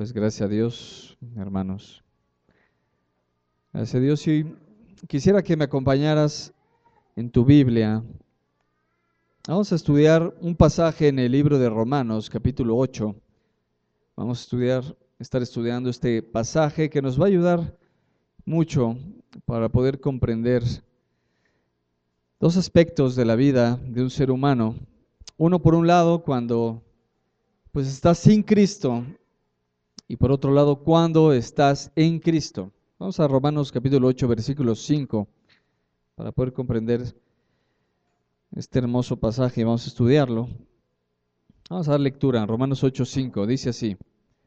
Pues gracias a Dios, hermanos. Gracias a Dios. Y quisiera que me acompañaras en tu Biblia. Vamos a estudiar un pasaje en el libro de Romanos, capítulo 8. Vamos a estar estudiando este pasaje que nos va a ayudar mucho para poder comprender dos aspectos de la vida de un ser humano. Uno, por un lado, cuando pues estás sin Cristo, y por otro lado, cuando estás en Cristo. Vamos a Romanos capítulo 8, versículo 5, para poder comprender este hermoso pasaje y vamos a estudiarlo. Vamos a dar lectura. Romanos 8, 5, dice así: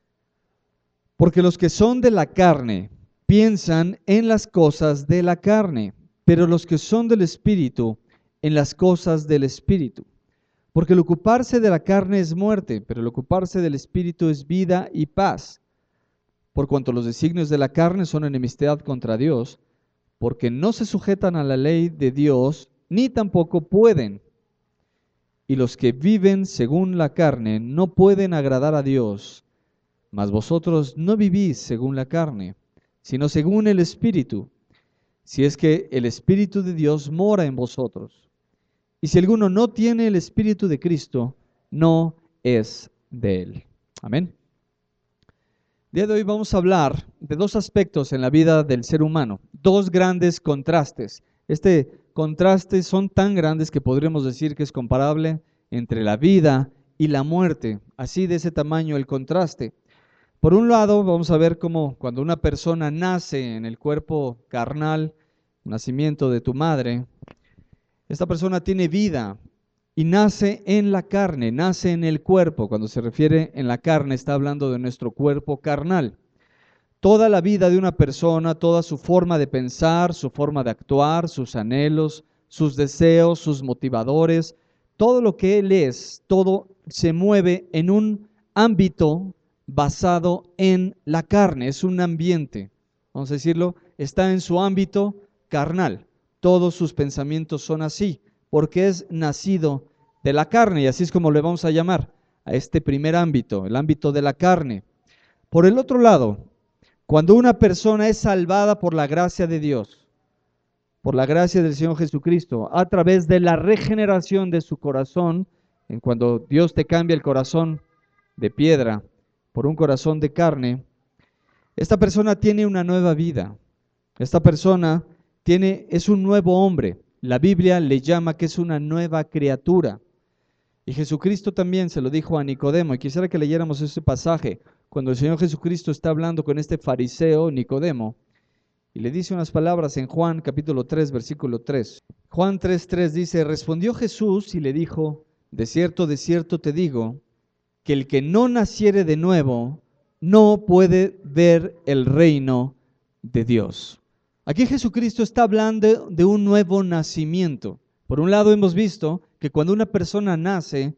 porque los que son de la carne piensan en las cosas de la carne, pero los que son del Espíritu, en las cosas del Espíritu. Porque el ocuparse de la carne es muerte, pero el ocuparse del Espíritu es vida y paz. Por cuanto los designios de la carne son enemistad contra Dios, porque no se sujetan a la ley de Dios, ni tampoco pueden. Y los que viven según la carne no pueden agradar a Dios. Mas vosotros no vivís según la carne, sino según el Espíritu, si es que el Espíritu de Dios mora en vosotros. Y si alguno no tiene el Espíritu de Cristo, no es de él. Amén. El día de hoy vamos a hablar de dos aspectos en la vida del ser humano, dos grandes contrastes. Este contraste son tan grandes que podríamos decir que es comparable entre la vida y la muerte, así de ese tamaño el contraste. Por un lado, vamos a ver cómo cuando una persona nace en el cuerpo carnal, nacimiento de tu madre, esta persona tiene vida y nace en la carne, nace en el cuerpo. Cuando se refiere en la carne, está hablando de nuestro cuerpo carnal. Toda la vida de una persona, toda su forma de pensar, su forma de actuar, sus anhelos, sus deseos, sus motivadores, todo lo que él es, todo se mueve en un ámbito basado en la carne, es un ambiente, vamos a decirlo, está en su ámbito carnal. Todos sus pensamientos son así, porque es nacido de la carne, y así es como le vamos a llamar a este primer ámbito, el ámbito de la carne. Por el otro lado, cuando una persona es salvada por la gracia de Dios, por la gracia del Señor Jesucristo, a través de la regeneración de su corazón, en cuando Dios te cambia el corazón de piedra por un corazón de carne, esta persona tiene una nueva vida. Esta persona es un nuevo hombre. La Biblia le llama que es una nueva criatura. Y Jesucristo también se lo dijo a Nicodemo. Y quisiera que leyéramos ese pasaje cuando el Señor Jesucristo está hablando con este fariseo Nicodemo. Y le dice unas palabras en Juan capítulo 3, versículo 3. Juan 3:3 dice: respondió Jesús y le dijo: de cierto te digo, que el que no naciere de nuevo no puede ver el reino de Dios. Aquí Jesucristo está hablando de un nuevo nacimiento. Por un lado hemos visto que cuando una persona nace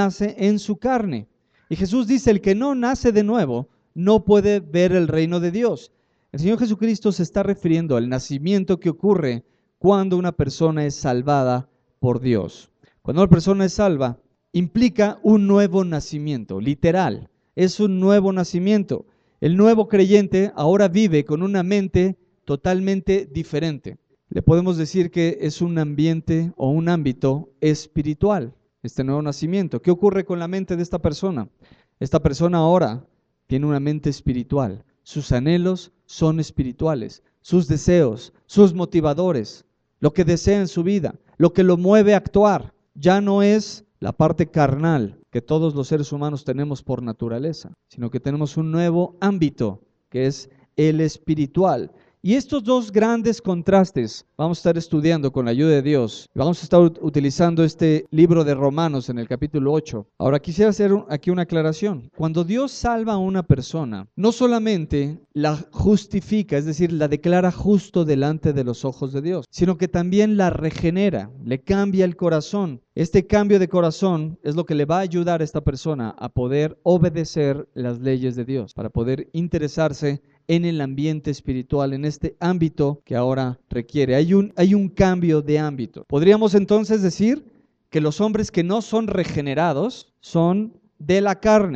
en su carne. Y Jesús dice: el que no nace de nuevo no puede ver el reino de Dios. El Señor Jesucristo se está refiriendo al nacimiento que ocurre cuando una persona es salvada por Dios. Cuando una persona es salva, implica un nuevo nacimiento, literal. Es un nuevo nacimiento. El nuevo creyente ahora vive con una mente totalmente diferente. Le podemos decir que es un ambiente o un ámbito espiritual, este nuevo nacimiento. ¿Qué ocurre con la mente de esta persona? Esta persona ahora tiene una mente espiritual. Sus anhelos son espirituales. Sus deseos, sus motivadores, lo que desea en su vida, lo que lo mueve a actuar, ya no es la parte carnal que todos los seres humanos tenemos por naturaleza, sino que tenemos un nuevo ámbito que es el espiritual. Y estos dos grandes contrastes vamos a estar estudiando con la ayuda de Dios. Vamos a estar utilizando este libro de Romanos en el capítulo 8. Ahora quisiera hacer aquí una aclaración. Cuando Dios salva a una persona, no solamente la justifica, es decir, la declara justo delante de los ojos de Dios, sino que también la regenera, le cambia el corazón. Este cambio de corazón es lo que le va a ayudar a esta persona a poder obedecer las leyes de Dios, para poder interesarse en el ambiente espiritual, en este ámbito que ahora requiere. Hay un cambio de ámbito. Podríamos entonces decir que los hombres que no son regenerados son de la carne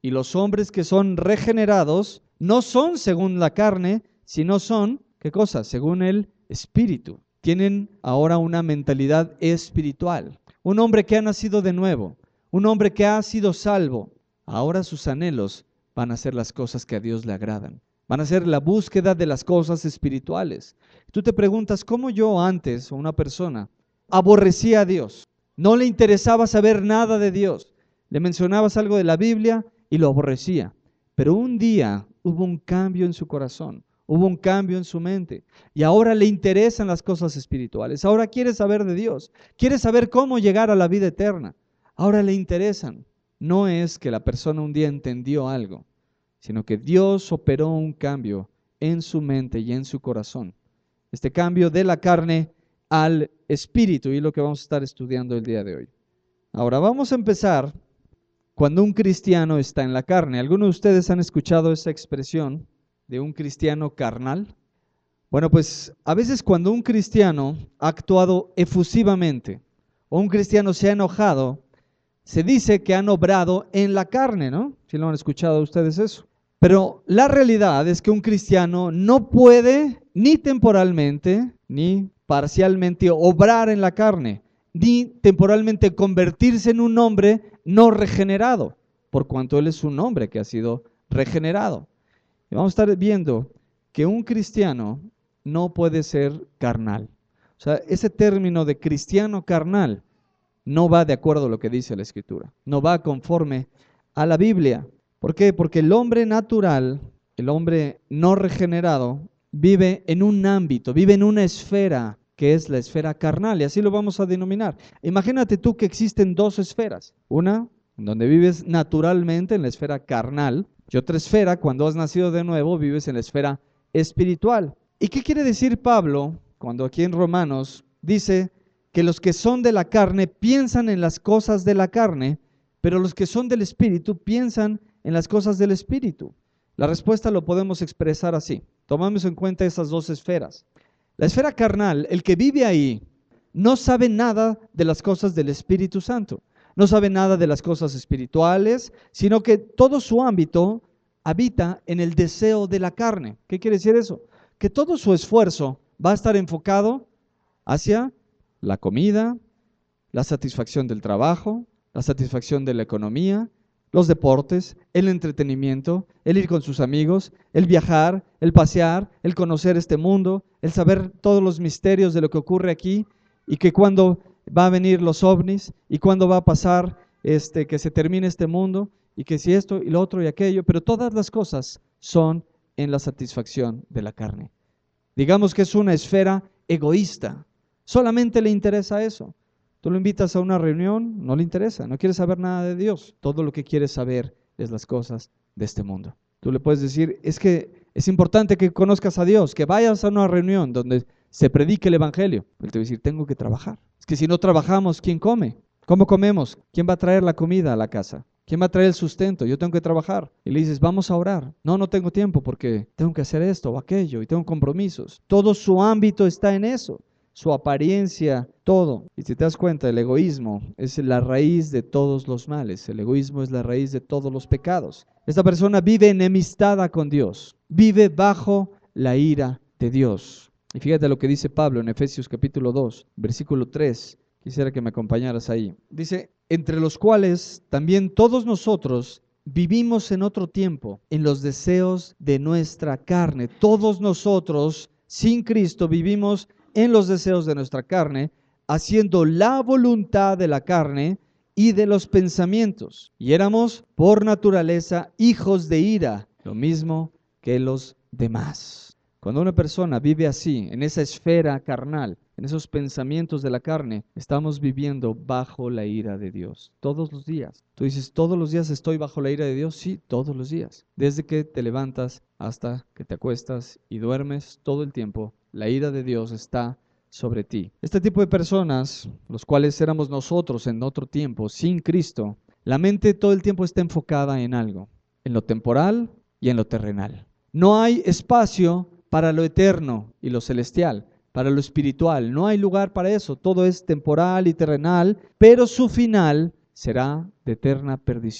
Y los hombres que son regenerados no son según la carne, sino son, ¿qué cosa? Según el Espíritu. Tienen ahora una mentalidad espiritual. Un hombre que ha nacido de nuevo, un hombre que ha sido salvo, ahora sus anhelos van a ser las cosas que a Dios le agradan. Van a ser la búsqueda de las cosas espirituales. Tú te preguntas, ¿cómo yo antes, o una persona, aborrecía a Dios? No le interesaba saber nada de Dios. Le mencionabas algo de la Biblia y lo aborrecía. Pero un día hubo un cambio en su corazón, hubo un cambio en su mente. Y ahora le interesan las cosas espirituales. Ahora quiere saber de Dios. Quiere saber cómo llegar a la vida eterna. Ahora le interesan. No es que la persona un día entendió algo, sino que Dios operó un cambio en su mente y en su corazón. Este cambio de la carne al espíritu, y lo que vamos a estar estudiando el día de hoy. Ahora vamos a empezar cuando un cristiano está en la carne. ¿Algunos de ustedes han escuchado esa expresión de un cristiano carnal? Bueno, pues a veces cuando un cristiano ha actuado efusivamente o un cristiano se ha enojado, se dice que han obrado en la carne, ¿no? ¿Sí lo han escuchado ustedes eso? Pero la realidad es que un cristiano no puede ni temporalmente ni parcialmente obrar en la carne, ni temporalmente convertirse en un hombre no regenerado, por cuanto él es un hombre que ha sido regenerado. Y vamos a estar viendo que un cristiano no puede ser carnal. O sea, ese término de cristiano carnal no va de acuerdo a lo que dice la Escritura, no va conforme a la Biblia. ¿Por qué? Porque el hombre natural, el hombre no regenerado, vive en un ámbito, vive en una esfera que es la esfera carnal, y así lo vamos a denominar. Imagínate tú que existen dos esferas, una en donde vives naturalmente en la esfera carnal, y otra esfera, cuando has nacido de nuevo, vives en la esfera espiritual. ¿Y qué quiere decir Pablo cuando aquí en Romanos dice que los que son de la carne piensan en las cosas de la carne, pero los que son del espíritu piensan en las cosas del espíritu? La respuesta lo podemos expresar así. Tomamos en cuenta esas dos esferas. La esfera carnal, el que vive ahí, no sabe nada de las cosas del Espíritu Santo. No sabe nada de las cosas espirituales, sino que todo su ámbito habita en el deseo de la carne. ¿Qué quiere decir eso? Que todo su esfuerzo va a estar enfocado hacia la comida, la satisfacción del trabajo, la satisfacción de la economía, los deportes, el entretenimiento, el ir con sus amigos, el viajar, el pasear, el conocer este mundo, el saber todos los misterios de lo que ocurre aquí, y que cuando va a venir los ovnis, y cuando va a pasar que se termine este mundo, y que si esto y lo otro y aquello, pero todas las cosas son en la satisfacción de la carne. Digamos que es una esfera egoísta, solamente le interesa eso. Tú lo invitas a una reunión, no le interesa, no quiere saber nada de Dios. Todo lo que quiere saber es las cosas de este mundo. Tú le puedes decir, es que es importante que conozcas a Dios, que vayas a una reunión donde se predique el evangelio. Él te va a decir, tengo que trabajar. Es que si no trabajamos, ¿quién come? ¿Cómo comemos? ¿Quién va a traer la comida a la casa? ¿Quién va a traer el sustento? Yo tengo que trabajar. Y le dices, vamos a orar. No, no tengo tiempo porque tengo que hacer esto o aquello y tengo compromisos. Todo su ámbito está en eso. Su apariencia, todo. Y si te das cuenta, el egoísmo es la raíz de todos los males. El egoísmo es la raíz de todos los pecados. Esta persona vive enemistada con Dios. Vive bajo la ira de Dios. Y fíjate lo que dice Pablo en Efesios capítulo 2, versículo 3. Quisiera que me acompañaras ahí. Dice, entre los cuales también todos nosotros vivimos en otro tiempo, en los deseos de nuestra carne. Todos nosotros, sin Cristo, vivimos en los deseos de nuestra carne, haciendo la voluntad de la carne y de los pensamientos. Y éramos, por naturaleza, hijos de ira, lo mismo que los demás. Cuando una persona vive así, en esa esfera carnal, en esos pensamientos de la carne, estamos viviendo bajo la ira de Dios, todos los días. Tú dices, ¿todos los días estoy bajo la ira de Dios? Sí, todos los días. Desde que te levantas hasta que te acuestas y duermes, todo el tiempo, la ira de Dios está sobre ti. Este tipo de personas, los cuales éramos nosotros en otro tiempo, sin Cristo, la mente todo el tiempo está enfocada en algo, en lo temporal y en lo terrenal. No hay espacio para lo eterno y lo celestial, para lo espiritual. No hay lugar para eso. Todo es temporal y terrenal, pero su final será de eterna perdición.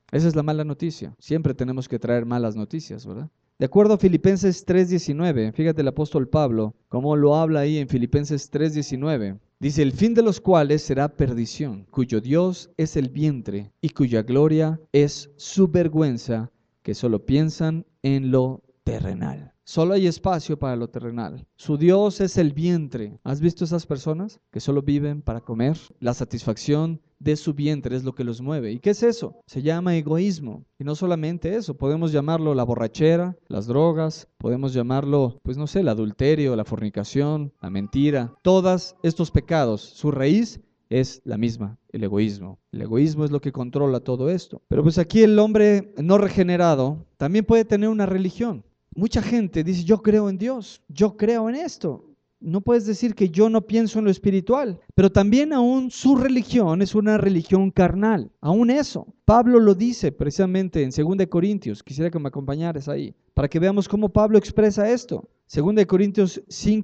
Esa es la mala noticia. Siempre tenemos que traer malas noticias, ¿verdad? De acuerdo a Filipenses 3:19, fíjate el apóstol Pablo, cómo lo habla ahí en Filipenses 3:19. Dice, el fin de los cuales será perdición, cuyo Dios es el vientre y cuya gloria es su vergüenza, que solo piensan en lo terrenal. Solo hay espacio para lo terrenal. Su Dios es el vientre. ¿Has visto esas personas que solo viven para comer? La satisfacción de su vientre es lo que los mueve. ¿Y qué es eso? Se llama egoísmo. Y no solamente eso, podemos llamarlo la borrachera, las drogas, podemos llamarlo, pues no sé, el adulterio, la fornicación, la mentira. Todos estos pecados, su raíz es la misma, el egoísmo. El egoísmo es lo que controla todo esto. Pero pues aquí el hombre no regenerado también puede tener una religión. Mucha gente dice, yo creo en Dios, yo creo en esto. No puedes decir que yo no pienso en lo espiritual, pero también aún su religión es una religión carnal, aún eso. Pablo lo dice precisamente en 2 Corintios, quisiera que me acompañaras ahí, para que veamos cómo Pablo expresa esto. 2 Corintios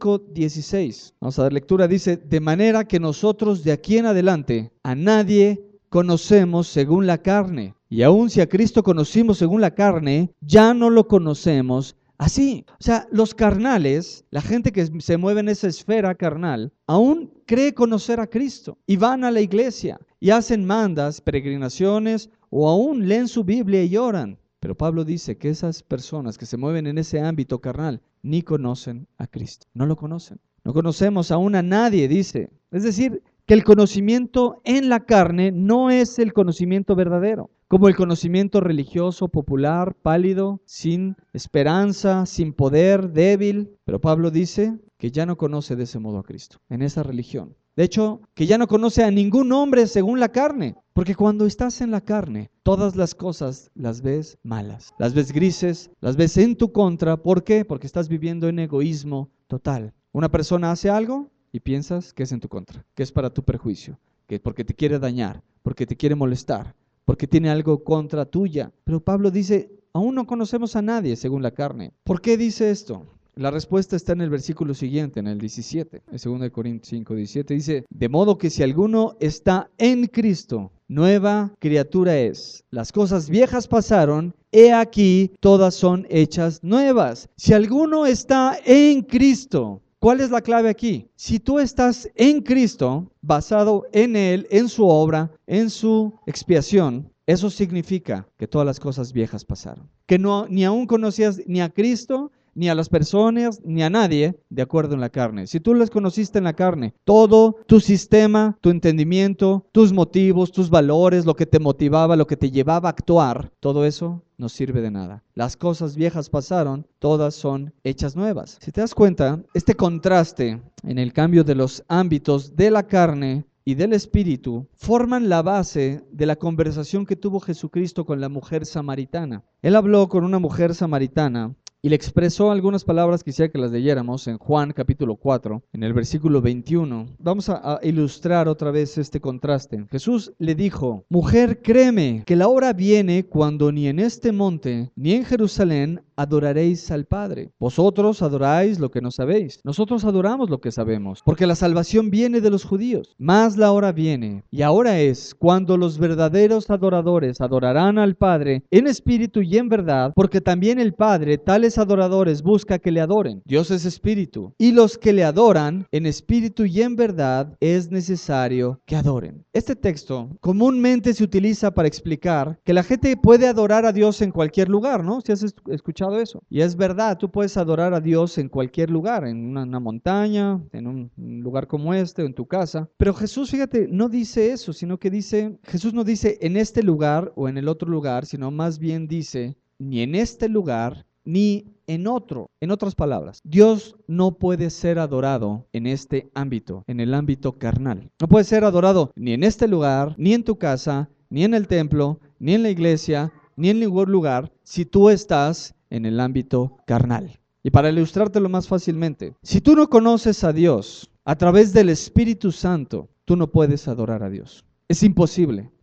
5:16, vamos a dar lectura, dice, de manera que nosotros de aquí en adelante a nadie conocemos según la carne, y aun si a Cristo conocimos según la carne, ya no lo conocemos así. O sea, los carnales, la gente que se mueve en esa esfera carnal, aún cree conocer a Cristo y van a la iglesia y hacen mandas, peregrinaciones o aún leen su Biblia y oran. Pero Pablo dice que esas personas que se mueven en ese ámbito carnal ni conocen a Cristo, no lo conocen. No conocemos aún a nadie, dice. Es decir, que el conocimiento en la carne no es el conocimiento verdadero, como el conocimiento religioso, popular, pálido, sin esperanza, sin poder, débil. Pero Pablo dice que ya no conoce de ese modo a Cristo, en esa religión. De hecho, que ya no conoce a ningún hombre según la carne, porque cuando estás en la carne, todas las cosas las ves malas, las ves grises, las ves en tu contra. ¿Por qué? Porque estás viviendo en egoísmo total. Una persona hace algo y piensas que es en tu contra, que es para tu perjuicio, que porque te quiere dañar, porque te quiere molestar, porque tiene algo contra tuya. Pero Pablo dice, aún no conocemos a nadie según la carne. ¿Por qué dice esto? La respuesta está en el versículo siguiente, en el 17, en 2 Corintios 5:17, dice, de modo que si alguno está en Cristo, nueva criatura es. Las cosas viejas pasaron, he aquí, todas son hechas nuevas. Si alguno está en Cristo, ¿cuál es la clave aquí? Si tú estás en Cristo, basado en Él, en su obra, en su expiación, eso significa que todas las cosas viejas pasaron. Que no, ni aún conocías ni a Cristo, ni a las personas, ni a nadie de acuerdo en la carne. Si tú las conociste en la carne, todo tu sistema, tu entendimiento, tus motivos, tus valores, lo que te motivaba, lo que te llevaba a actuar, todo eso no sirve de nada. Las cosas viejas pasaron, todas son hechas nuevas. Si te das cuenta, este contraste en el cambio de los ámbitos de la carne y del espíritu forman la base de la conversación que tuvo Jesucristo con la mujer samaritana. Él habló con una mujer samaritana y le expresó algunas palabras, quisiera que las leyéramos en Juan capítulo 4, en el versículo 21. Vamos a ilustrar otra vez este contraste. Jesús le dijo, mujer, créeme que la hora viene cuando ni en este monte ni en Jerusalén adoraréis al Padre. Vosotros adoráis lo que no sabéis. Nosotros adoramos lo que sabemos, porque la salvación viene de los judíos. Mas la hora viene, y ahora es, cuando los verdaderos adoradores adorarán al Padre en espíritu y en verdad, porque también el Padre tales adoradores busca que le adoren. Dios es espíritu, y los que le adoran en espíritu y en verdad es necesario que adoren. Este texto comúnmente se utiliza para explicar que la gente puede adorar a Dios en cualquier lugar, ¿no? Si has escuchado eso. Y es verdad, tú puedes adorar a Dios en cualquier lugar, en una montaña, en un lugar como este, o en tu casa. Pero Jesús, fíjate, no dice eso, sino que dice, Jesús no dice en este lugar o en el otro lugar, sino más bien dice, ni en este lugar, ni en otro. En otras palabras, Dios no puede ser adorado en este ámbito, en el ámbito carnal. No puede ser adorado ni en este lugar, ni en tu casa, ni en el templo, ni en la iglesia, ni en ningún lugar, si tú estás en el ámbito carnal. Y para ilustrártelo más fácilmente, si tú no conoces a Dios a través del Espíritu Santo, tú no puedes adorar a Dios. Es imposible.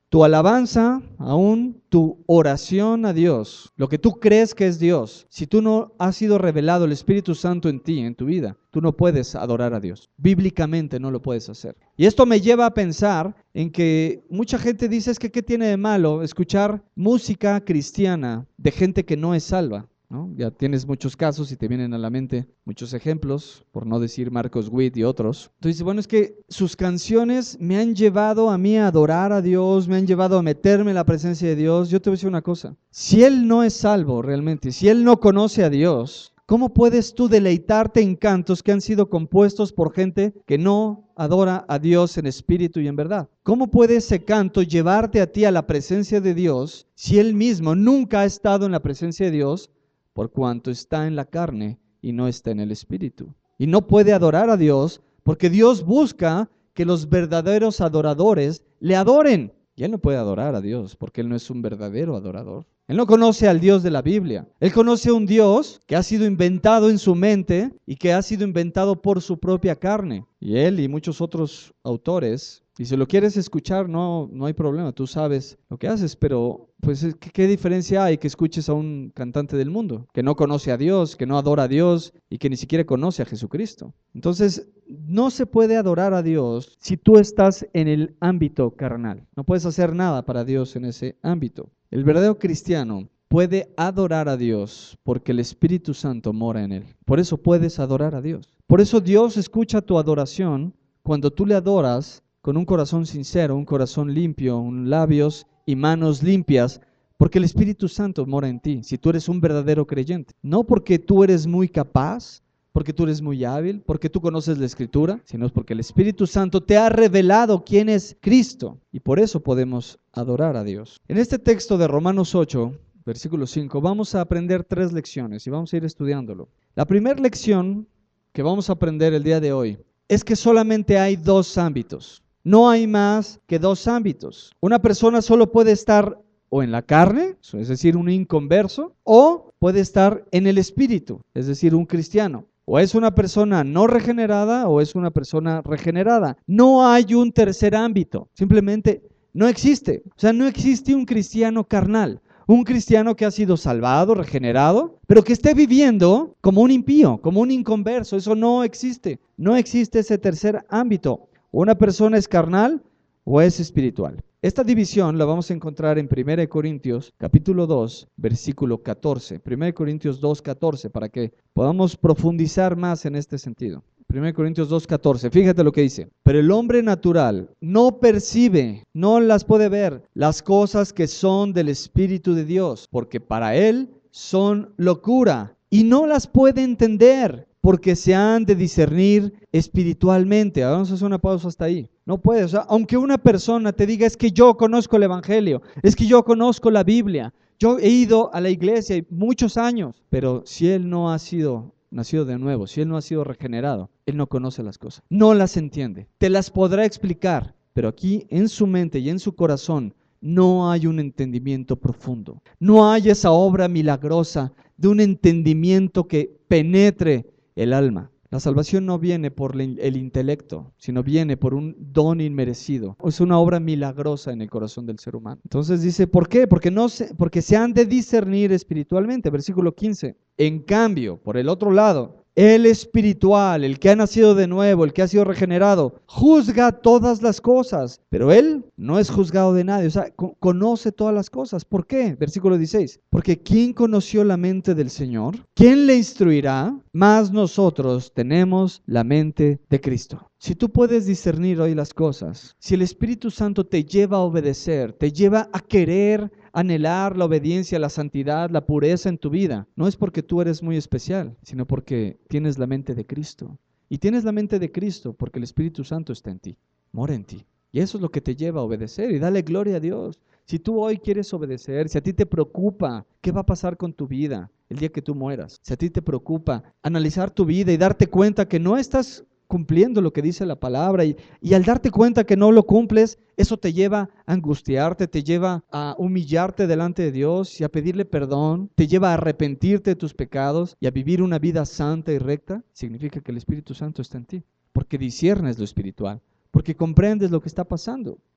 Tu alabanza, aún tu oración a Dios, lo que tú crees que es Dios, si tú no has sido revelado el Espíritu Santo en ti, en tu vida, tú no puedes adorar a Dios. Bíblicamente no lo puedes hacer. Y esto me lleva a pensar en que mucha gente dice, es que ¿qué tiene de malo escuchar música cristiana de gente que no es salva? ¿No? Ya tienes muchos casos y te vienen a la mente muchos ejemplos, por no decir Marcos Witt y otros. Entonces, bueno, es que sus canciones me han llevado a mí a adorar a Dios, me han llevado a meterme en la presencia de Dios. Yo te voy a decir una cosa, si él no es salvo realmente, si él no conoce a Dios, ¿cómo puedes tú deleitarte en cantos que han sido compuestos por gente que no adora a Dios en espíritu y en verdad? ¿Cómo puede ese canto llevarte a ti a la presencia de Dios si él mismo nunca ha estado en la presencia de Dios, por cuanto está en la carne y no está en el espíritu? Y no puede adorar a Dios porque Dios busca que los verdaderos adoradores le adoren. Y él no puede adorar a Dios porque él no es un verdadero adorador. Él no conoce al Dios de la Biblia. Él conoce a un Dios que ha sido inventado en su mente y que ha sido inventado por su propia carne. Y él y muchos otros autores, y si lo quieres escuchar, no hay problema, tú sabes lo que haces, pero pues ¿qué diferencia hay que escuches a un cantante del mundo que no conoce a Dios, que no adora a Dios y que ni siquiera conoce a Jesucristo? Entonces, no se puede adorar a Dios si tú estás en el ámbito carnal. No puedes hacer nada para Dios en ese ámbito. El verdadero cristiano puede adorar a Dios porque el Espíritu Santo mora en él. Por eso puedes adorar a Dios. Por eso Dios escucha tu adoración cuando tú le adoras con un corazón sincero, un corazón limpio, labios y manos limpias, porque el Espíritu Santo mora en ti, si tú eres un verdadero creyente. No porque tú eres muy capaz, porque tú eres muy hábil, porque tú conoces la Escritura, sino porque el Espíritu Santo te ha revelado quién es Cristo, y por eso podemos adorar a Dios. En este texto de Romanos 8, versículo 5, vamos a aprender 3 lecciones y vamos a ir estudiándolo. La primera lección que vamos a aprender el día de hoy es que solamente hay 2 ámbitos. No hay más que 2 ámbitos. Una persona solo puede estar o en la carne, es decir, un inconverso, o puede estar en el espíritu, es decir, un cristiano. O es una persona no regenerada o es una persona regenerada. No hay un tercer ámbito, simplemente no existe. O sea, no existe un cristiano carnal, un cristiano que ha sido salvado, regenerado, pero que esté viviendo como un impío, como un inconverso. Eso no existe. No existe ese tercer ámbito. Una persona es carnal o es espiritual. Esta división la vamos a encontrar en 1 Corintios capítulo 2, versículo 14. 1 Corintios 2, 14, para que podamos profundizar más en este sentido. 1 Corintios 2, 14. Fíjate lo que dice. Pero el hombre natural no percibe, no las puede ver, las cosas que son del Espíritu de Dios, porque para él son locura y no las puede entender, porque se han de discernir espiritualmente. Ahora vamos a hacer una pausa hasta ahí. No puedes, o sea, aunque una persona te diga, es que yo conozco el Evangelio, es que yo conozco la Biblia, yo he ido a la iglesia muchos años, pero si él no ha sido nacido de nuevo, si él no ha sido regenerado, él no conoce las cosas, no las entiende. Te las podrá explicar, pero aquí en su mente y en su corazón no hay un entendimiento profundo. No hay esa obra milagrosa de un entendimiento que penetre el alma. La salvación no viene por el intelecto, sino viene por un don inmerecido. Es una obra milagrosa en el corazón del ser humano. Entonces dice, ¿por qué? Porque se han de discernir espiritualmente. Versículo 15. En cambio, por el otro lado, el espiritual, el que ha nacido de nuevo, el que ha sido regenerado, juzga todas las cosas, pero él no es juzgado de nadie, o sea, conoce todas las cosas. ¿Por qué? Versículo 16. Porque ¿quién conoció la mente del Señor? ¿Quién le instruirá? Mas nosotros tenemos la mente de Cristo. Si tú puedes discernir hoy las cosas, si el Espíritu Santo te lleva a obedecer, te lleva a querer anhelar la obediencia, la santidad, la pureza en tu vida, no es porque tú eres muy especial, sino porque tienes la mente de Cristo. Y tienes la mente de Cristo porque el Espíritu Santo está en ti, mora en ti. Y eso es lo que te lleva a obedecer y dale gloria a Dios. Si tú hoy quieres obedecer, si a ti te preocupa qué va a pasar con tu vida el día que tú mueras, si a ti te preocupa analizar tu vida y darte cuenta que no estás cumpliendo lo que dice la palabra y al darte cuenta que no lo cumples, eso te lleva a angustiarte, te lleva a humillarte delante de Dios y a pedirle perdón, te lleva a arrepentirte de tus pecados y a vivir una vida santa y recta, significa que el Espíritu Santo está en ti, porque disciernes lo espiritual, porque comprendes lo que está pasando.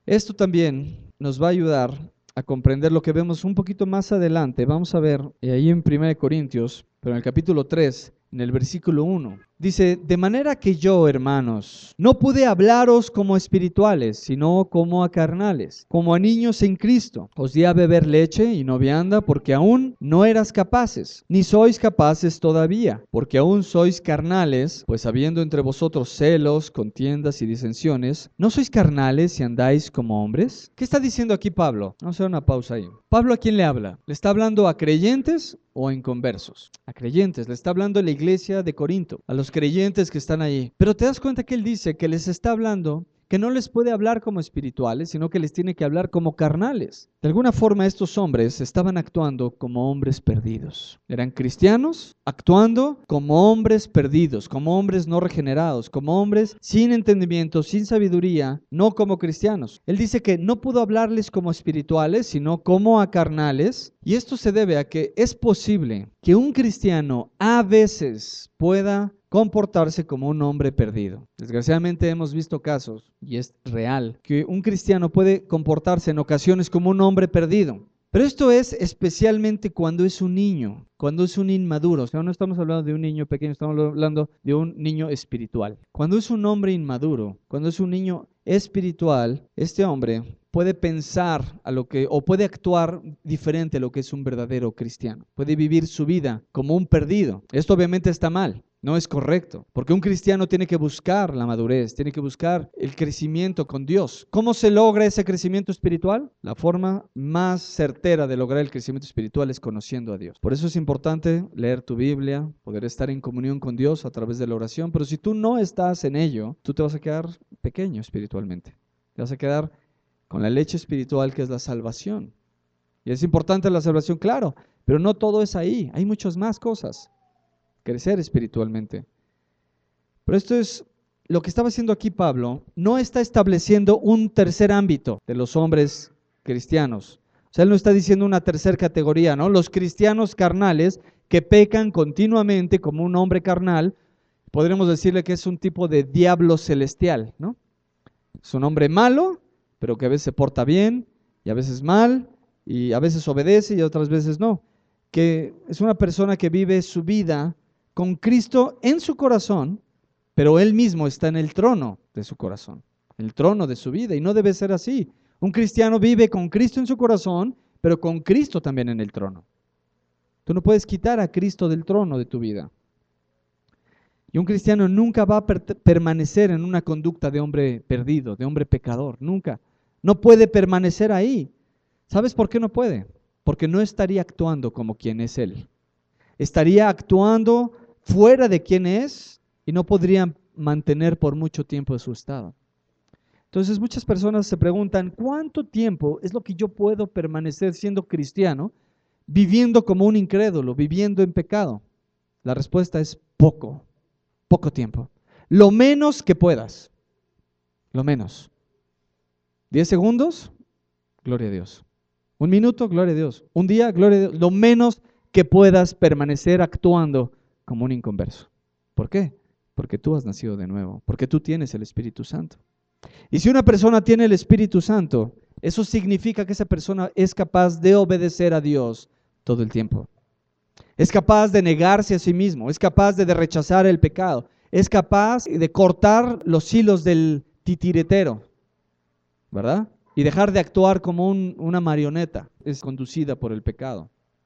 Esto también nos va a ayudar a comprender lo que vemos un poquito más adelante. Vamos a ver ahí en 1 Corintios, pero en el capítulo 3, en el versículo 1. Dice, de manera que yo, hermanos, no pude hablaros como espirituales, sino como a carnales, como a niños en Cristo. Os di a beber leche y no vianda, porque aún no eras capaces, ni sois capaces todavía, porque aún sois carnales, pues habiendo entre vosotros celos, contiendas y disensiones, ¿no sois carnales y andáis como hombres? ¿Qué está diciendo aquí Pablo? Vamos a hacer una pausa ahí. ¿Pablo a quién le habla? ¿Le está hablando a creyentes o a inconversos? A creyentes, le está hablando a la iglesia de Corinto, a los creyentes que están ahí. Pero te das cuenta que él dice que les está hablando, que no les puede hablar como espirituales, sino que les tiene que hablar como carnales. De alguna forma estos hombres estaban actuando como hombres perdidos. Eran cristianos actuando como hombres perdidos, como hombres no regenerados, como hombres sin entendimiento, sin sabiduría, no como cristianos. Él dice que no pudo hablarles como espirituales, sino como a carnales. Y esto se debe a que es posible que un cristiano a veces pueda comportarse como un hombre perdido. Desgraciadamente hemos visto casos, y es real, que un cristiano puede comportarse en ocasiones como un hombre perdido. Pero esto es especialmente cuando es un niño, cuando es un inmaduro. O sea, no estamos hablando de un niño pequeño, estamos hablando de un niño espiritual. Cuando es un hombre inmaduro, cuando es un niño espiritual, este hombre puede pensar o puede actuar diferente a lo que es un verdadero cristiano. Puede vivir su vida como un perdido. Esto obviamente está mal. No es correcto, porque un cristiano tiene que buscar la madurez, tiene que buscar el crecimiento con Dios. ¿Cómo se logra ese crecimiento espiritual? La forma más certera de lograr el crecimiento espiritual es conociendo a Dios. Por eso es importante leer tu Biblia, poder estar en comunión con Dios a través de la oración, pero si tú no estás en ello, tú te vas a quedar pequeño espiritualmente. Te vas a quedar con la leche espiritual que es la salvación. Y es importante la salvación, claro, pero no todo es ahí, hay muchas más cosas. Crecer espiritualmente. Pero esto es lo que estaba haciendo aquí Pablo. No está estableciendo un tercer ámbito de los hombres cristianos. O sea, él no está diciendo una tercera categoría, ¿no? Los cristianos carnales que pecan continuamente como un hombre carnal, podríamos decirle que es un tipo de diablo celestial, ¿no? Es un hombre malo, pero que a veces se porta bien y a veces mal, y a veces obedece y otras veces no. Que es una persona que vive su vida con Cristo en su corazón, pero Él mismo está en el trono de su corazón, el trono de su vida, y no debe ser así. Un cristiano vive con Cristo en su corazón, pero con Cristo también en el trono. Tú no puedes quitar a Cristo del trono de tu vida. Y un cristiano nunca va a permanecer en una conducta de hombre perdido, de hombre pecador, nunca. No puede permanecer ahí. ¿Sabes por qué no puede? Porque no estaría actuando como quien es Él. Estaría actuando fuera de quien es y no podría mantener por mucho tiempo su estado. Entonces muchas personas se preguntan, ¿cuánto tiempo es lo que yo puedo permanecer siendo cristiano, viviendo como un incrédulo, viviendo en pecado? La respuesta es poco tiempo. Lo menos que puedas, lo menos. 10 segundos, gloria a Dios. Un minuto, gloria a Dios. Un día, gloria a Dios. Lo menos que puedas permanecer actuando como un inconverso. ¿Por qué? Porque tú has nacido de nuevo, porque tú tienes el Espíritu Santo. Y si una persona tiene el Espíritu Santo, eso significa que esa persona es capaz de obedecer a Dios todo el tiempo. Es capaz de negarse a sí mismo, es capaz de rechazar el pecado, es capaz de cortar los hilos del titiritero, ¿verdad? Y dejar de actuar como una marioneta, es conducida por el pecado.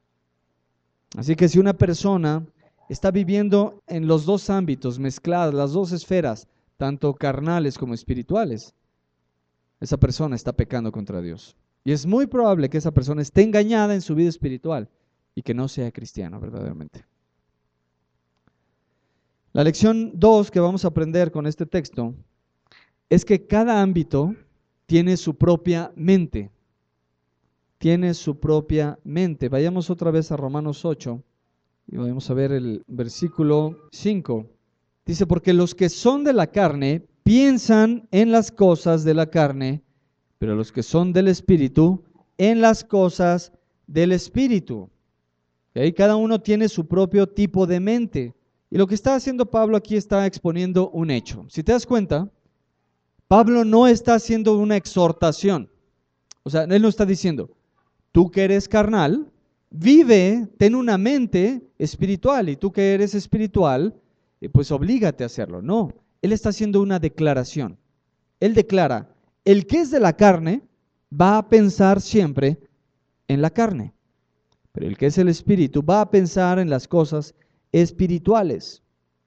Así que si una persona está viviendo en los dos ámbitos mezcladas, las dos esferas, tanto carnales como espirituales, esa persona está pecando contra Dios. Y es muy probable que esa persona esté engañada en su vida espiritual y que no sea cristiano verdaderamente. La lección 2 que vamos a aprender con este texto es que cada ámbito tiene su propia mente. Tiene su propia mente. Vayamos otra vez a Romanos 8 y vamos a ver el versículo 5. Dice, porque los que son de la carne piensan en las cosas de la carne, pero los que son del Espíritu, en las cosas del Espíritu. ¿Okay? Cada uno tiene su propio tipo de mente. Y lo que está haciendo Pablo aquí está exponiendo un hecho. Si te das cuenta, Pablo no está haciendo una exhortación. O sea, él no está diciendo, tú que eres carnal, vive, ten una mente espiritual, y tú que eres espiritual, pues oblígate a hacerlo. No, él está haciendo una declaración. Él declara, el que es de la carne va a pensar siempre en la carne, pero el que es el espíritu va a pensar en las cosas espirituales.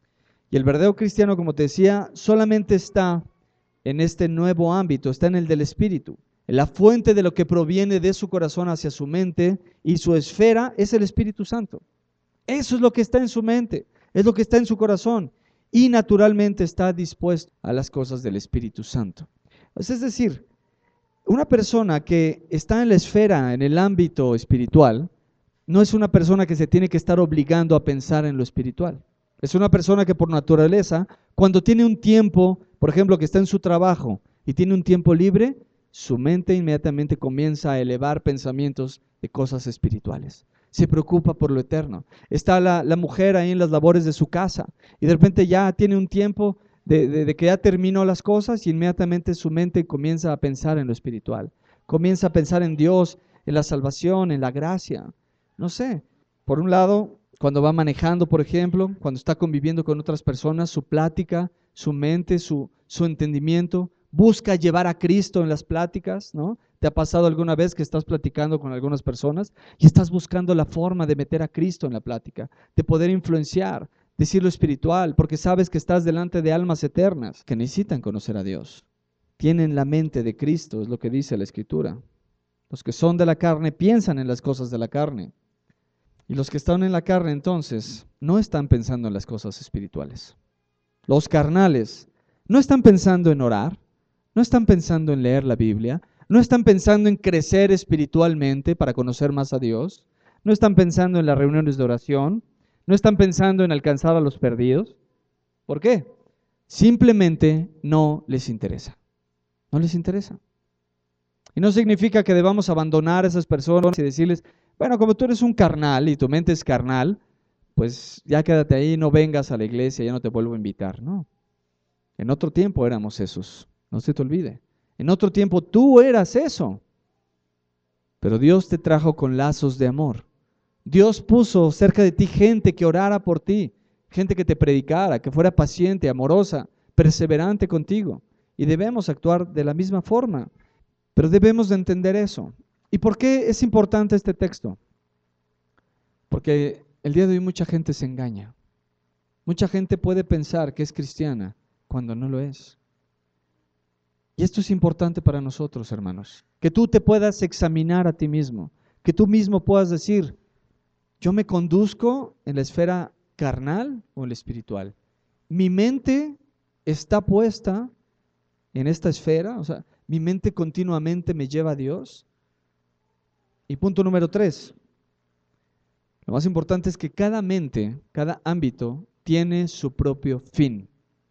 Y el verdadero cristiano, como te decía, solamente está en este nuevo ámbito, está en el del espíritu. La fuente de lo que proviene de su corazón hacia su mente y su esfera es el Espíritu Santo. Eso es lo que está en su mente, es lo que está en su corazón y naturalmente está dispuesto a las cosas del Espíritu Santo. Es decir, una persona que está en la esfera, en el ámbito espiritual, no es una persona que se tiene que estar obligando a pensar en lo espiritual. Es una persona que por naturaleza, cuando tiene un tiempo, por ejemplo, que está en su trabajo y tiene un tiempo libre, su mente inmediatamente comienza a elevar pensamientos de cosas espirituales. Se preocupa por lo eterno. Está la mujer ahí en las labores de su casa y de repente ya tiene un tiempo de que ya terminó las cosas y inmediatamente su mente comienza a pensar en lo espiritual. Comienza a pensar en Dios, en la salvación, en la gracia. No sé, por un lado, cuando va manejando, por ejemplo, cuando está conviviendo con otras personas, su plática, su mente, su entendimiento, busca llevar a Cristo en las pláticas, ¿no? ¿Te ha pasado alguna vez que estás platicando con algunas personas y estás buscando la forma de meter a Cristo en la plática, de poder influenciar, decir lo espiritual, porque sabes que estás delante de almas eternas que necesitan conocer a Dios? Tienen la mente de Cristo, es lo que dice la Escritura. Los que son de la carne piensan en las cosas de la carne. Y los que están en la carne entonces no están pensando en las cosas espirituales. Los carnales no están pensando en orar, no están pensando en leer la Biblia, no están pensando en crecer espiritualmente para conocer más a Dios, no están pensando en las reuniones de oración, no están pensando en alcanzar a los perdidos. ¿Por qué? Simplemente no les interesa. No les interesa. Y no significa que debamos abandonar a esas personas y decirles, bueno, como tú eres un carnal y tu mente es carnal, pues ya quédate ahí, no vengas a la iglesia, ya no te vuelvo a invitar. No. En otro tiempo éramos esos, no se te olvide. En otro tiempo tú eras eso, pero Dios te trajo con lazos de amor. Dios puso cerca de ti gente que orara por ti, gente que te predicara, que fuera paciente, amorosa, perseverante contigo. Y debemos actuar de la misma forma, pero debemos de entender eso. ¿Y por qué es importante este texto? Porque el día de hoy mucha gente se engaña. Mucha gente puede pensar que es cristiana cuando no lo es. Y esto es importante para nosotros, hermanos. Que tú te puedas examinar a ti mismo. Que tú mismo puedas decir, ¿yo me conduzco en la esfera carnal o en la espiritual? ¿Mi mente está puesta en esta esfera? O sea, ¿mi mente continuamente me lleva a Dios? Y punto número 3. Lo más importante es que cada mente, cada ámbito, tiene su propio fin.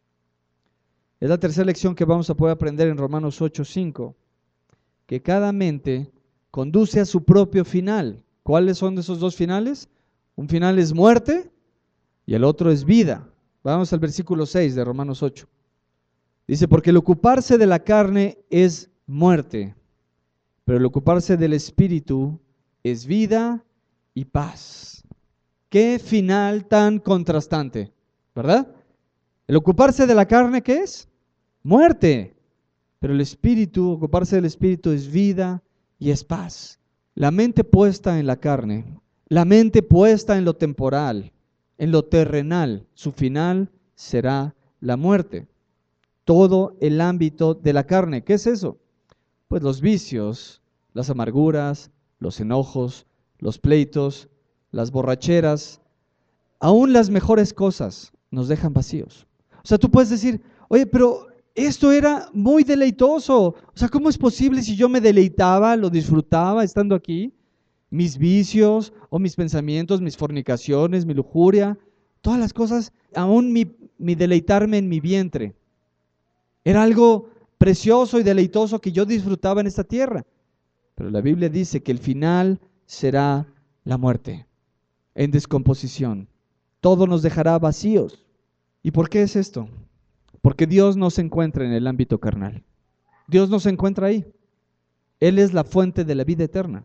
Es la tercera lección que vamos a poder aprender en Romanos 8:5, que cada mente conduce a su propio final. ¿Cuáles son esos dos finales? Un final es muerte y el otro es vida. Vamos al versículo 6 de Romanos 8. Dice, porque el ocuparse de la carne es muerte, pero el ocuparse del espíritu es vida y paz. Qué final tan contrastante, ¿verdad? El ocuparse de la carne, ¿qué es? Muerte. Pero el espíritu, ocuparse del espíritu es vida y es paz. La mente puesta en la carne, la mente puesta en lo temporal, en lo terrenal, su final será la muerte. Todo el ámbito de la carne, ¿qué es eso? Pues los vicios, las amarguras, los enojos, los pleitos, las borracheras, aún las mejores cosas nos dejan vacíos. O sea, tú puedes decir, oye, pero esto era muy deleitoso. O sea, ¿cómo es posible si yo me deleitaba, lo disfrutaba estando aquí? Mis vicios o mis pensamientos, mis fornicaciones, mi lujuria, todas las cosas, aún mi deleitarme en mi vientre. Era algo precioso y deleitoso que yo disfrutaba en esta tierra. Pero la Biblia dice que el final será la muerte, en descomposición. Todo nos dejará vacíos. ¿Y por qué es esto? Porque Dios no se encuentra en el ámbito carnal. Dios no se encuentra ahí. Él es la fuente de la vida eterna.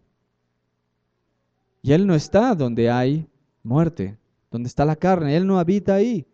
Y Él no está donde hay muerte, donde está la carne. Él no habita ahí.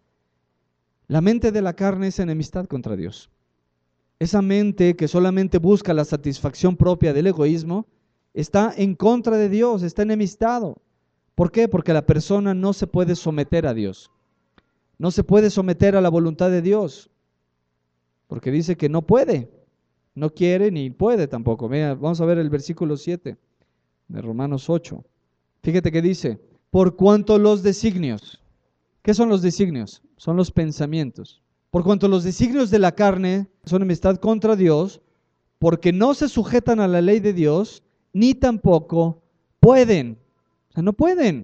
La mente de la carne es enemistad contra Dios. Esa mente que solamente busca la satisfacción propia del egoísmo está en contra de Dios, está enemistado. ¿Por qué? Porque la persona no se puede someter a Dios. No se puede someter a la voluntad de Dios. Porque dice que no puede. No quiere ni puede tampoco. Mira, vamos a ver el versículo 7 de Romanos 8. Fíjate que dice, por cuanto los designios. ¿Qué son los designios? Son los pensamientos. Por cuanto los designios de la carne son enemistad contra Dios, porque no se sujetan a la ley de Dios, ni tampoco pueden. O sea, no pueden.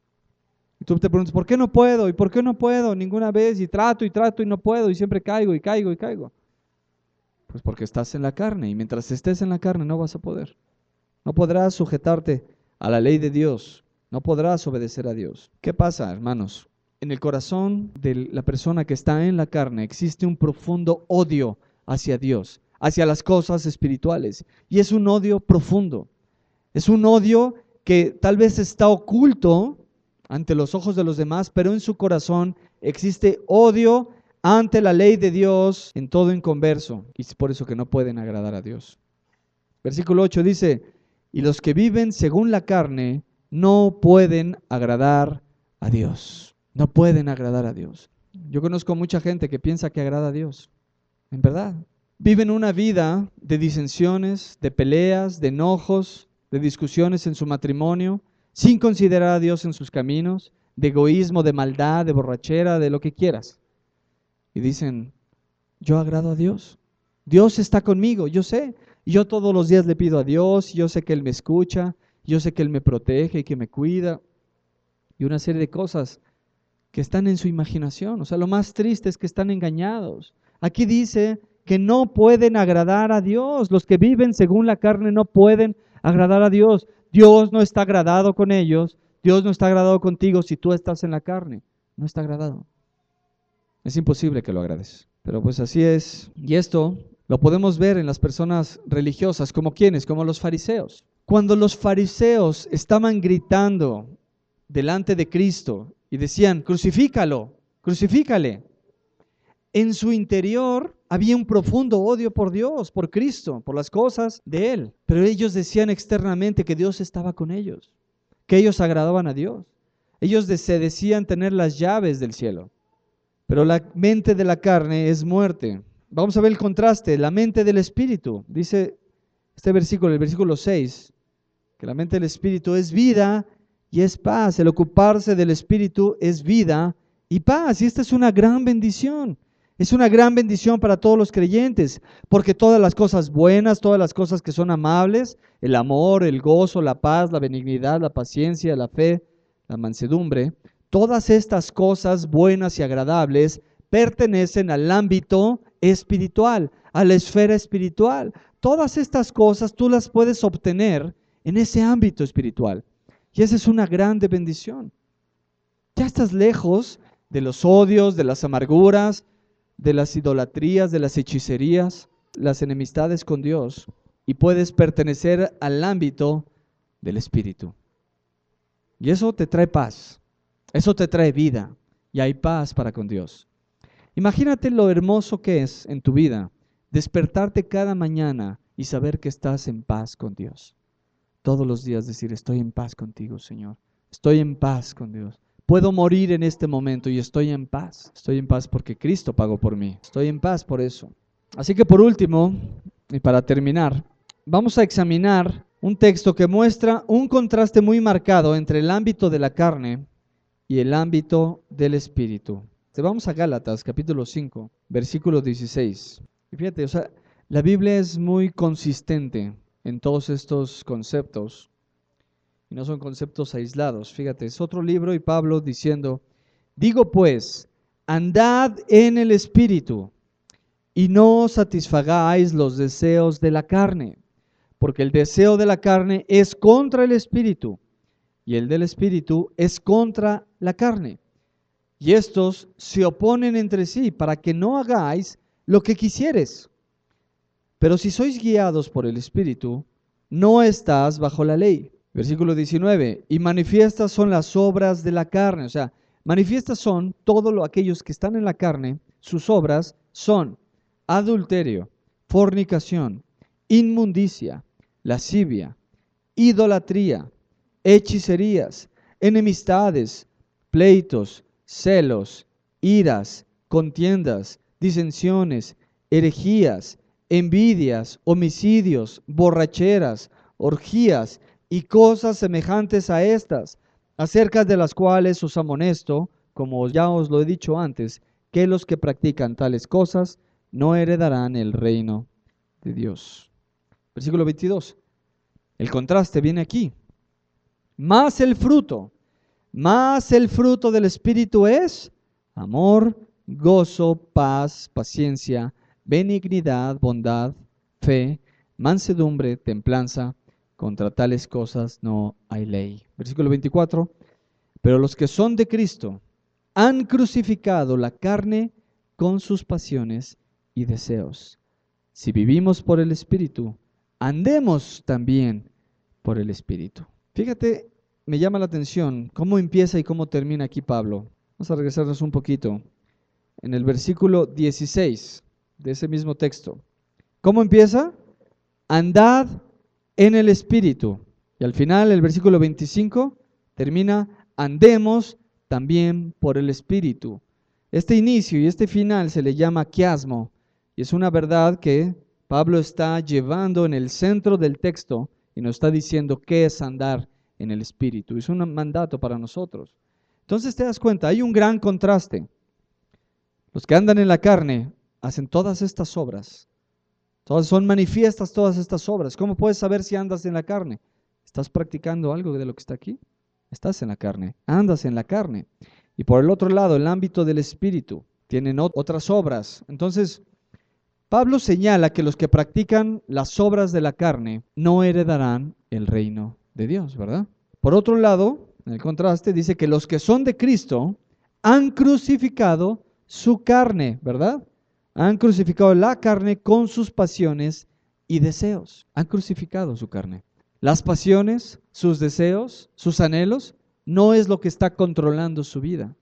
Y tú te preguntas, ¿por qué no puedo? ¿Y por qué no puedo? Ninguna vez, y trato y no puedo, y siempre caigo y caigo y caigo. Pues porque estás en la carne, y mientras estés en la carne no vas a poder. No podrás sujetarte a la ley de Dios, no podrás obedecer a Dios. ¿Qué pasa, hermanos? En el corazón de la persona que está en la carne existe un profundo odio hacia Dios, hacia las cosas espirituales. Y es un odio profundo. Es un odio que tal vez está oculto ante los ojos de los demás, pero en su corazón existe odio ante la ley de Dios en todo inconverso. Y es por eso que no pueden agradar a Dios. Versículo 8 dice, y los que viven según la carne no pueden agradar a Dios. No pueden agradar a Dios. Yo conozco mucha gente que piensa que agrada a Dios. En verdad. Viven una vida de disensiones, de peleas, de enojos, de discusiones en su matrimonio, sin considerar a Dios en sus caminos, de egoísmo, de maldad, de borrachera, de lo que quieras. Y dicen, yo agrado a Dios. Dios está conmigo, yo sé. Yo todos los días le pido a Dios, yo sé que Él me escucha, yo sé que Él me protege y que me cuida. Y una serie de cosas que están en su imaginación. O sea, lo más triste es que están engañados. Aquí dice que no pueden agradar a Dios. Los que viven según la carne no pueden agradar a Dios. Dios no está agradado con ellos. Dios no está agradado contigo si tú estás en la carne. No está agradado. Es imposible que lo agrades. Pero pues así es. Y esto lo podemos ver en las personas religiosas. ¿Como quiénes? Como los fariseos. Cuando los fariseos estaban gritando delante de Cristo y decían, crucifícalo, crucifícale. En su interior había un profundo odio por Dios, por Cristo, por las cosas de Él. Pero ellos decían externamente que Dios estaba con ellos, que ellos agradaban a Dios. Ellos se decían tener las llaves del cielo. Pero la mente de la carne es muerte. Vamos a ver el contraste, la mente del Espíritu. Dice este versículo, el versículo 6, que la mente del Espíritu es vida y es paz. El ocuparse del Espíritu es vida y paz. Y esta es una gran bendición. Es una gran bendición para todos los creyentes, porque todas las cosas buenas, todas las cosas que son amables, el amor, el gozo, la paz, la benignidad, la paciencia, la fe, la mansedumbre, todas estas cosas buenas y agradables pertenecen al ámbito espiritual, a la esfera espiritual. Todas estas cosas tú las puedes obtener en ese ámbito espiritual. Y esa es una grande bendición. Ya estás lejos de los odios, de las amarguras, de las idolatrías, de las hechicerías, las enemistades con Dios, y puedes pertenecer al ámbito del Espíritu. Y eso te trae paz, eso te trae vida, y hay paz para con Dios. Imagínate lo hermoso que es en tu vida despertarte cada mañana y saber que estás en paz con Dios. Todos los días decir, estoy en paz contigo, Señor. Estoy en paz con Dios. Puedo morir en este momento y estoy en paz. Estoy en paz porque Cristo pagó por mí. Estoy en paz por eso. Así que por último, y para terminar, vamos a examinar un texto que muestra un contraste muy marcado entre el ámbito de la carne y el ámbito del Espíritu. Vamos a Gálatas, capítulo 5, versículo 16. Y fíjate, o sea, la Biblia es muy consistente en todos estos conceptos. Y no son conceptos aislados. Fíjate, es otro libro y Pablo diciendo, digo pues, andad en el Espíritu y no satisfagáis los deseos de la carne, porque el deseo de la carne es contra el Espíritu y el del Espíritu es contra la carne. y estos se oponen entre sí para que no hagáis lo que quisieres. Pero si sois guiados por el Espíritu, no estás bajo la ley. Versículo 19, y manifiestas son las obras de la carne. O sea, manifiestas son aquellos que están en la carne, sus obras son adulterio, fornicación, inmundicia, lascivia, idolatría, hechicerías, enemistades, pleitos, celos, iras, contiendas, disensiones, herejías, envidias, homicidios, borracheras, orgías y cosas semejantes a estas, acerca de las cuales os amonesto, como ya os lo he dicho antes, que los que practican tales cosas no heredarán el reino de Dios. Versículo 22. El contraste viene aquí. Más el fruto del Espíritu es amor, gozo, paz, paciencia, benignidad, bondad, fe, mansedumbre, templanza. Contra tales cosas no hay ley. Versículo 24. Pero los que son de Cristo han crucificado la carne con sus pasiones y deseos. Si vivimos por el Espíritu, andemos también por el Espíritu. Fíjate, me llama la atención cómo empieza y cómo termina aquí Pablo. Vamos a regresarnos un poquito. En el versículo 16 de ese mismo texto. ¿Cómo empieza? Andad en el Espíritu. Y al final, el versículo 25 termina, andemos también por el Espíritu. Este inicio y este final se le llama quiasmo. Y es una verdad que Pablo está llevando en el centro del texto y nos está diciendo qué es andar en el Espíritu. Es un mandato para nosotros. Entonces te das cuenta, hay un gran contraste. Los que andan en la carne hacen todas estas obras. Son manifiestas todas estas obras. ¿Cómo puedes saber si andas en la carne? ¿Estás practicando algo de lo que está aquí? Estás en la carne, andas en la carne. Y por el otro lado, el ámbito del Espíritu, tienen otras obras. Entonces, Pablo señala que los que practican las obras de la carne no heredarán el reino de Dios, ¿verdad? Por otro lado, en el contraste, dice que los que son de Cristo han crucificado su carne, ¿verdad? Han crucificado la carne con sus pasiones y deseos. Han crucificado su carne. Las pasiones, sus deseos, sus anhelos, no es lo que está controlando su vida,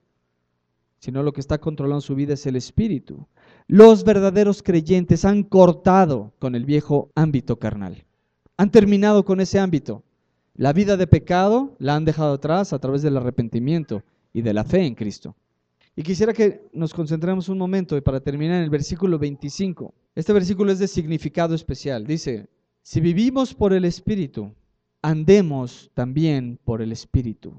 sino lo que está controlando su vida es el Espíritu. Los verdaderos creyentes han cortado con el viejo ámbito carnal. Han terminado con ese ámbito. La vida de pecado la han dejado atrás a través del arrepentimiento y de la fe en Cristo. Y quisiera que nos concentremos un momento para terminar en el versículo 25. Este versículo es de significado especial. Dice, si vivimos por el Espíritu, andemos también por el Espíritu.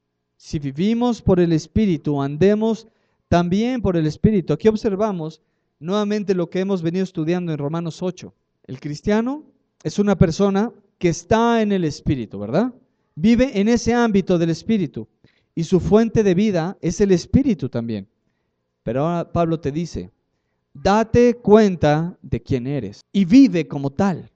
Si vivimos por el Espíritu, andemos también por el Espíritu. Aquí observamos nuevamente lo que hemos venido estudiando en Romanos 8. El cristiano es una persona que está en el Espíritu, ¿verdad? Vive en ese ámbito del Espíritu. Y su fuente de vida es el Espíritu también. Pero ahora Pablo te dice, date cuenta de quién eres y vive como tal.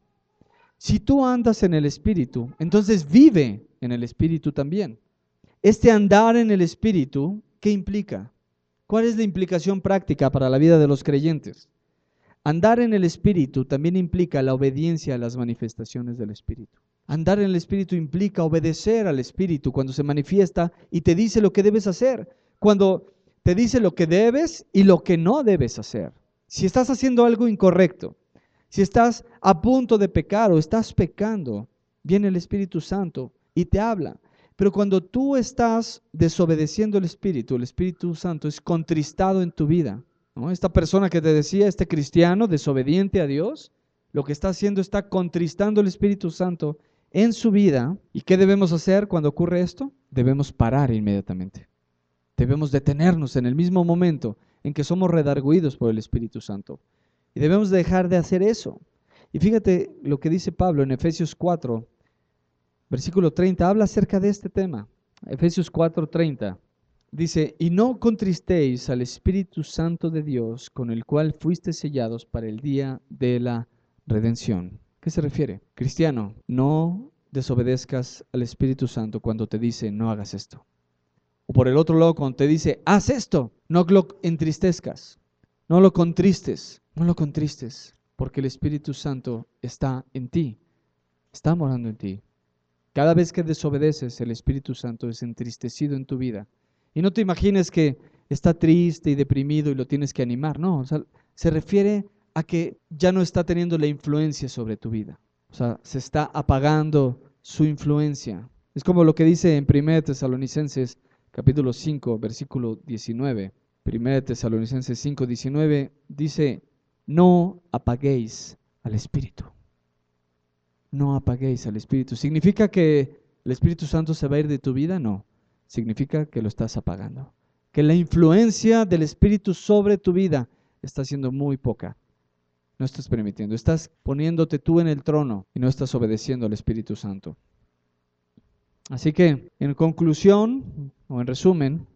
Si tú andas en el Espíritu, entonces vive en el Espíritu también. Este andar en el Espíritu, ¿qué implica? ¿Cuál es la implicación práctica para la vida de los creyentes? Andar en el Espíritu también implica la obediencia a las manifestaciones del Espíritu. Andar en el Espíritu implica obedecer al Espíritu cuando se manifiesta y te dice lo que debes hacer, cuando te dice lo que debes y lo que no debes hacer. Si estás haciendo algo incorrecto, si estás a punto de pecar o estás pecando, viene el Espíritu Santo y te habla. Pero cuando tú estás desobedeciendo el Espíritu Santo es contristado en tu vida, ¿no? Esta persona que te decía, este cristiano desobediente a Dios, lo que está haciendo está contristando el Espíritu Santo en su vida. ¿Y qué debemos hacer cuando ocurre esto? Debemos parar inmediatamente. Debemos detenernos en el mismo momento en que somos redarguidos por el Espíritu Santo. Y debemos dejar de hacer eso. Y fíjate lo que dice Pablo en Efesios 4, versículo 30, habla acerca de este tema. Efesios 4:30 dice, y no contristéis al Espíritu Santo de Dios, con el cual fuisteis sellados para el día de la redención. ¿Qué se refiere? Cristiano, no desobedezcas al Espíritu Santo cuando te dice no hagas esto. por el otro lado, cuando te dice, haz esto, no lo entristezcas, no lo contristes, porque el Espíritu Santo está en ti, está morando en ti. Cada vez que desobedeces, el Espíritu Santo es entristecido en tu vida. Y no te imagines que está triste y deprimido y lo tienes que animar. No, o sea, se refiere a que ya no está teniendo la influencia sobre tu vida. O sea, se está apagando su influencia. Es como lo que dice en 1 Tesalonicenses capítulo 5, versículo 19. 1 Tesalonicenses 5, 19 dice, no apaguéis al Espíritu. No apaguéis al Espíritu. ¿Significa que el Espíritu Santo se va a ir de tu vida? No. Significa que lo estás apagando. Que la influencia del Espíritu sobre tu vida está siendo muy poca. No estás permitiendo. Estás poniéndote tú en el trono y no estás obedeciendo al Espíritu Santo. Así que, en conclusión, o en resumen,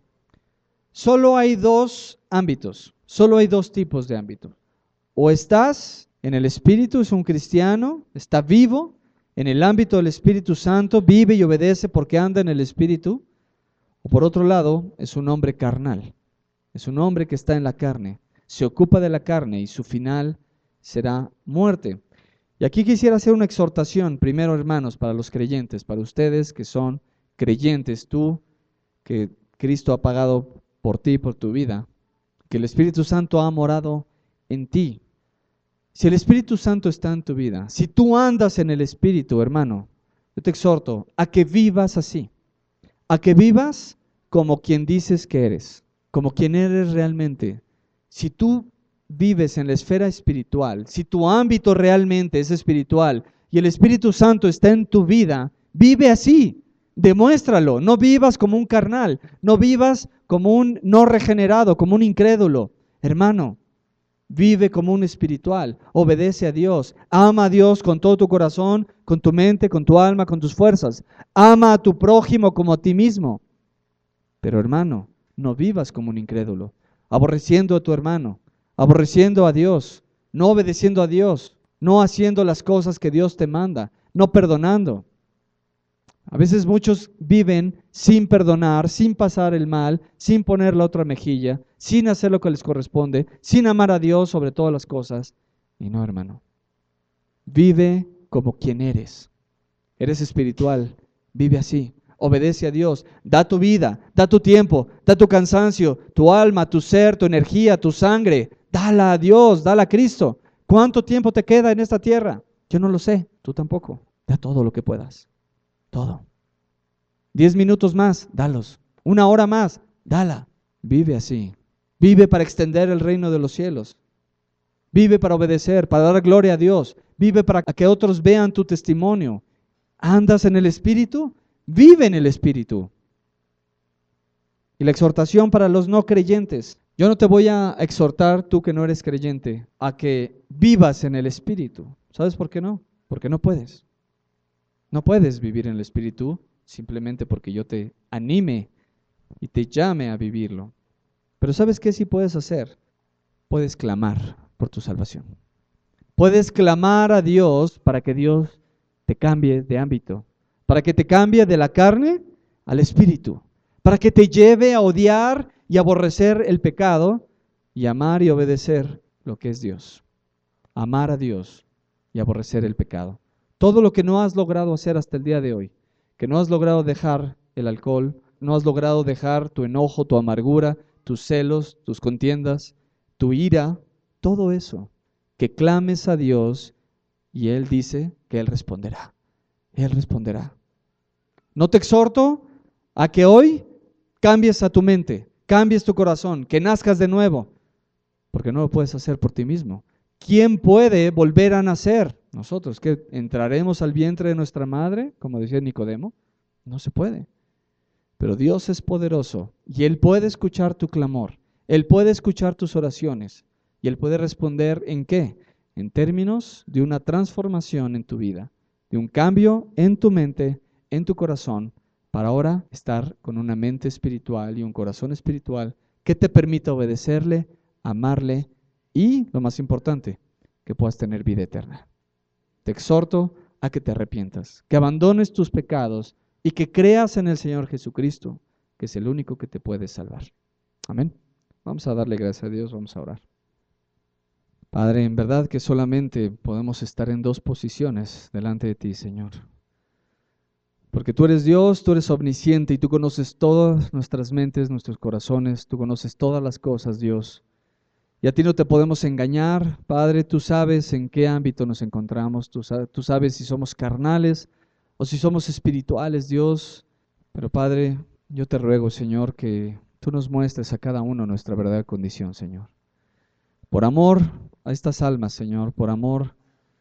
solo hay dos ámbitos. Solo hay dos tipos de ámbitos. O estás en el Espíritu, es un cristiano, está vivo en el ámbito del Espíritu Santo, vive y obedece porque anda en el Espíritu. O por otro lado, es un hombre carnal, es un hombre que está en la carne, se ocupa de la carne y su final será muerte. Y aquí quisiera hacer una exhortación, primero hermanos, para los creyentes, para ustedes que son creyentes, tú que Cristo ha pagado por ti, por tu vida, que el Espíritu Santo ha morado en ti. Si el Espíritu Santo está en tu vida, si tú andas en el Espíritu, hermano, yo te exhorto a que vivas así, a que vivas como quien dices que eres, como quien eres realmente. Si tú vives en la esfera espiritual, si tu ámbito realmente es espiritual y el Espíritu Santo está en tu vida, vive así, demuéstralo. No vivas como un carnal, no vivas como un no regenerado, como un incrédulo. Hermano, vive como un espiritual, obedece a Dios, ama a Dios con todo tu corazón, con tu mente, con tu alma, con tus fuerzas. Ama a tu prójimo como a ti mismo. Pero hermano, no vivas como un incrédulo, aborreciendo a tu hermano, aborreciendo a Dios, no obedeciendo a Dios, no haciendo las cosas que Dios te manda, no perdonando. A veces muchos viven sin perdonar, sin pasar el mal, sin poner la otra mejilla, sin hacer lo que les corresponde, sin amar a Dios sobre todas las cosas. Y no, hermano, vive como quien eres. Eres espiritual, vive así. Obedece a Dios, da tu vida, da tu tiempo, da tu cansancio, tu alma, tu ser, tu energía, tu sangre. Dala a Dios, dala a Cristo. ¿Cuánto tiempo te queda en esta tierra? Yo no lo sé, tú tampoco. Da todo lo que puedas. Todo. 10 minutos más, dalos. 1 hora más, dala. Vive así. Vive para extender el reino de los cielos. Vive para obedecer, para dar gloria a Dios. Vive para que otros vean tu testimonio. ¿Andas en el Espíritu? Vive en el Espíritu. Y la exhortación para los no creyentes. Yo no te voy a exhortar, tú que no eres creyente, a que vivas en el Espíritu. ¿Sabes por qué no? Porque no puedes. No puedes vivir en el Espíritu simplemente porque yo te anime y te llame a vivirlo. Pero ¿sabes qué sí puedes hacer? Puedes clamar por tu salvación. Puedes clamar a Dios para que Dios te cambie de ámbito, para que te cambie de la carne al Espíritu, para que te lleve a odiar y aborrecer el pecado y amar y obedecer lo que es Dios. Amar a Dios y aborrecer el pecado. Todo lo que no has logrado hacer hasta el día de hoy, que no has logrado dejar el alcohol, no has logrado dejar tu enojo, tu amargura, tus celos, tus contiendas, tu ira, todo eso, que clames a Dios y Él dice que Él responderá. Él responderá. No te exhorto a que hoy cambies a tu mente, cambies tu corazón, que nazcas de nuevo, porque no lo puedes hacer por ti mismo. ¿Quién puede volver a nacer? Nosotros, ¿que entraremos al vientre de nuestra madre? Como decía Nicodemo, no se puede. Pero Dios es poderoso y Él puede escuchar tu clamor, Él puede escuchar tus oraciones y Él puede responder ¿en qué? En términos de una transformación en tu vida, de un cambio en tu mente, en tu corazón, para ahora estar con una mente espiritual y un corazón espiritual que te permita obedecerle, amarle y, lo más importante, que puedas tener vida eterna. Te exhorto a que te arrepientas, que abandones tus pecados y que creas en el Señor Jesucristo, que es el único que te puede salvar. Amén. Vamos a darle gracias a Dios, vamos a orar. Padre, en verdad que solamente podemos estar en dos posiciones delante de ti, Señor. Porque tú eres Dios, tú eres omnisciente y tú conoces todas nuestras mentes, nuestros corazones, tú conoces todas las cosas, Dios. Y a ti no te podemos engañar, Padre, tú sabes en qué ámbito nos encontramos, tú sabes si somos carnales o si somos espirituales, Dios. Pero Padre, yo te ruego, Señor, que tú nos muestres a cada uno nuestra verdadera condición, Señor. Por amor a estas almas, Señor, por amor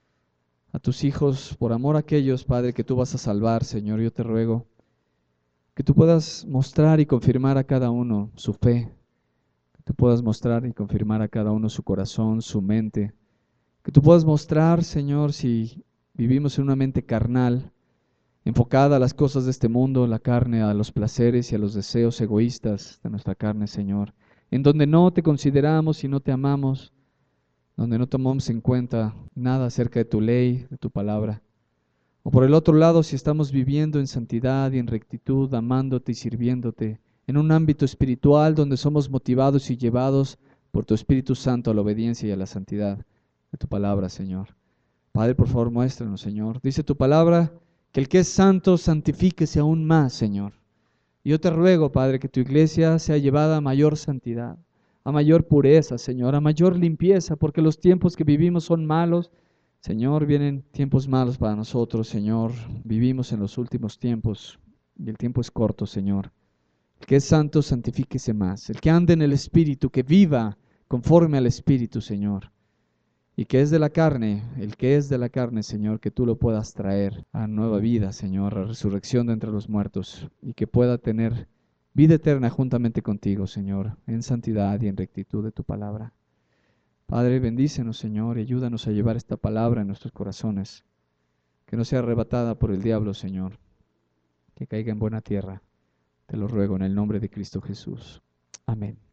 a tus hijos, por amor a aquellos, Padre, que tú vas a salvar, Señor, yo te ruego que tú puedas mostrar y confirmar a cada uno su fe, que tú puedas mostrar y confirmar a cada uno su corazón, su mente, que tú puedas mostrar, Señor, si vivimos en una mente carnal, enfocada a las cosas de este mundo, la carne, a los placeres y a los deseos egoístas de nuestra carne, Señor, en donde no te consideramos y no te amamos, donde no tomamos en cuenta nada acerca de tu ley, de tu palabra. O por el otro lado, si estamos viviendo en santidad y en rectitud, amándote y sirviéndote, en un ámbito espiritual donde somos motivados y llevados por tu Espíritu Santo a la obediencia y a la santidad de tu palabra, Señor. Padre, por favor, muéstranos, Señor. Dice tu palabra que el que es santo, santifíquese aún más, Señor. Y yo te ruego, Padre, que tu iglesia sea llevada a mayor santidad, a mayor pureza, Señor, a mayor limpieza, porque los tiempos que vivimos son malos. Señor, vienen tiempos malos para nosotros, Señor. Vivimos en los últimos tiempos y el tiempo es corto, Señor. El que es santo, santifíquese más. El que ande en el Espíritu, que viva conforme al Espíritu, Señor. Y que es de la carne, el que es de la carne, Señor, que tú lo puedas traer a nueva vida, Señor, a resurrección de entre los muertos, y que pueda tener vida eterna juntamente contigo, Señor, en santidad y en rectitud de tu palabra. Padre, bendícenos, Señor, y ayúdanos a llevar esta palabra en nuestros corazones, que no sea arrebatada por el diablo, Señor, que caiga en buena tierra. Te lo ruego en el nombre de Cristo Jesús. Amén.